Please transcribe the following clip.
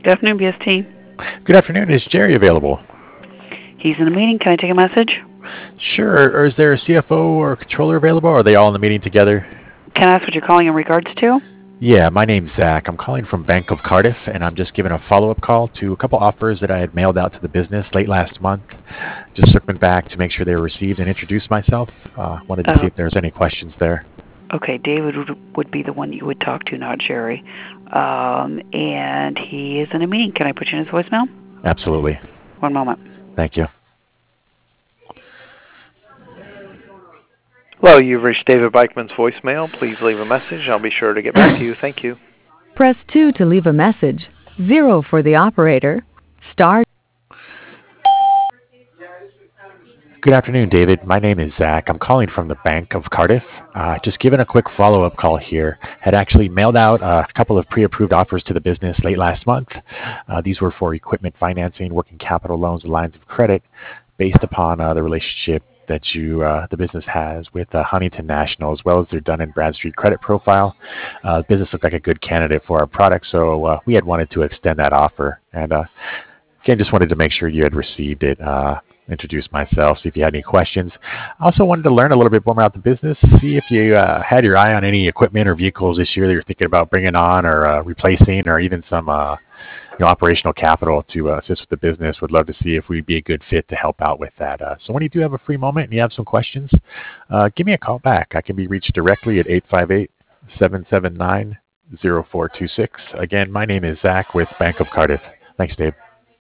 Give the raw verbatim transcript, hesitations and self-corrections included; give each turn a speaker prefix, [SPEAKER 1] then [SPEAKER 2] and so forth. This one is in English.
[SPEAKER 1] Good afternoon, B S T.
[SPEAKER 2] Good afternoon. Is Jerry available?
[SPEAKER 1] He's in a meeting. Can I take a message?
[SPEAKER 2] Sure. Or is there a C F O or controller available? Or are they all in the meeting together?
[SPEAKER 1] Can I ask what you're calling in regards to?
[SPEAKER 2] Yeah, my name's Zach. I'm calling from Bank of Cardiff, and I'm just giving a follow-up call to a couple offers that I had mailed out to the business late last month. Just circling back to make sure they were received and introduce myself. Uh, wanted to see
[SPEAKER 1] Uh,
[SPEAKER 2] if there's any questions there.
[SPEAKER 1] okay, David would, would be the one you would talk to, not Jerry. Um, and he is in a meeting. Can I put you in his voicemail?
[SPEAKER 2] Absolutely.
[SPEAKER 1] One moment.
[SPEAKER 2] Thank you.
[SPEAKER 3] Hello, you've reached David Beichman's voicemail. Please leave a message. I'll be sure to get back to you. Thank you.
[SPEAKER 4] Press two to leave a message, zero for the operator, star.
[SPEAKER 2] Good afternoon, David. My name is Zach. I'm calling from the Bank of Cardiff. Uh, just giving a quick follow-up call here. Had actually mailed out a couple of pre-approved offers to the business late last month. Uh, these were for equipment financing, working capital loans, and lines of credit based upon uh, the relationship that you, uh, the business has with uh, Huntington National, as well as their Dun and Bradstreet credit profile. Uh, the business looked like a good candidate for our product, so uh, we had wanted to extend that offer. And uh, again, just wanted to make sure you had received it. Uh, introduce myself, see if you had any questions. I also wanted to learn a little bit more about the business, see if you uh, had your eye on any equipment or vehicles this year that you're thinking about bringing on or uh, replacing, or even some uh, you know, operational capital to uh, assist with the business. Would love to see if we'd be a good fit to help out with that. Uh, so when you do have a free moment and you have some questions, uh, give me a call back. I can be reached directly at eight five eight, seven seven nine, zero four two six. Again, my name is Zach with Bank of Cardiff. Thanks, Dave.